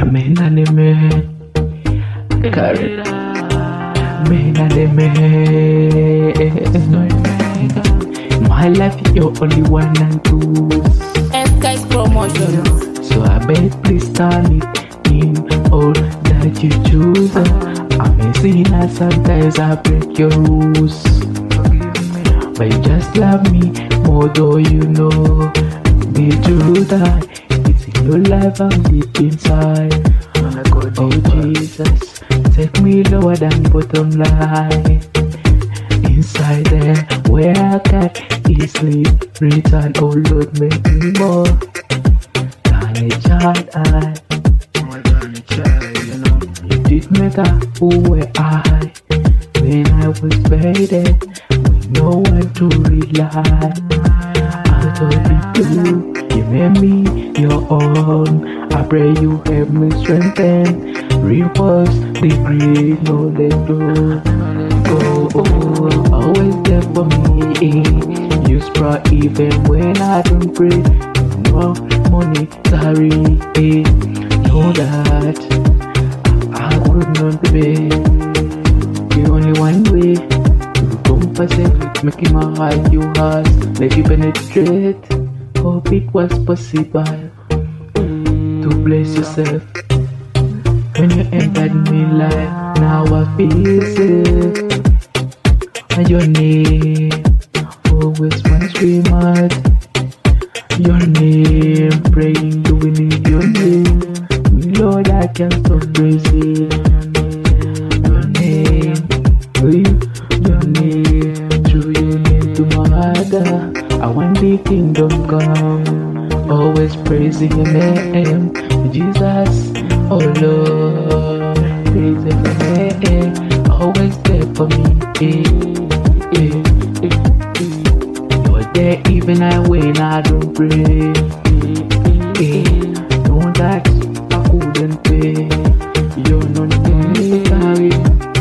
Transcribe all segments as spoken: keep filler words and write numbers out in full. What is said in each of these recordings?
me na de me, carry me na de me. My life, you're only one and two. F-Guys Promotion. So I beg, please turn it in all that you choose. I'm a sinner, sometimes I break your rules. But you just love me more, though you know the truth. That it's in your life, I'm deep inside. Oh Jesus, take me lower than bottom line. Inside there, where I can easily return. Oh Lord, make me more than a child. I, More than a child, you know. you did matter who were I when I was faded, with no one to rely. I told you, you made me your own. I pray you help me strengthen, reinforce the great, no let go. Oh, oh, always there for me. You sprout even when I don't pray. No monetary, know that I could not be the only one way to compensate, making my heart you heart, let you penetrate. Hope it was possible to bless yourself when you entered me life. Now I feel safe. And your name always my scream out. Your name, praying, doing it, your name. Lord, I can't stop praising your name. Your name, through your name to my heart. I want the kingdom come. Always praising your name, Jesus. Oh Lord, praising your name. Always there for me. You're there even I when I don't pray. Don't ask, I couldn't pay. You're not necessary.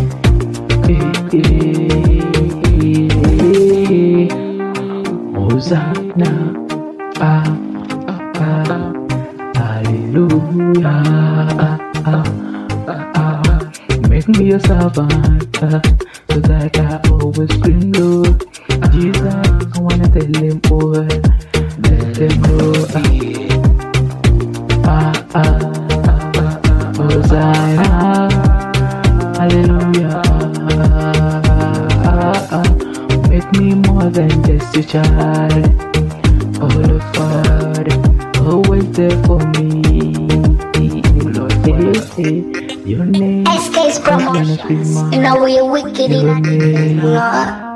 Hosanna, ah, ah, hallelujah, ah, ah, ah. Make me a servant, ah, so that I always scream, Lord Jesus. I wanna tell them all, let them know, ah, ah, ah, ah, Hosanna, hallelujah, ah, ah, ah. Make me more than just a child. Oh Lord Father, always there for me. Lord, hey, hey, your name. F-Guys Promotion. You know we're wicked in it.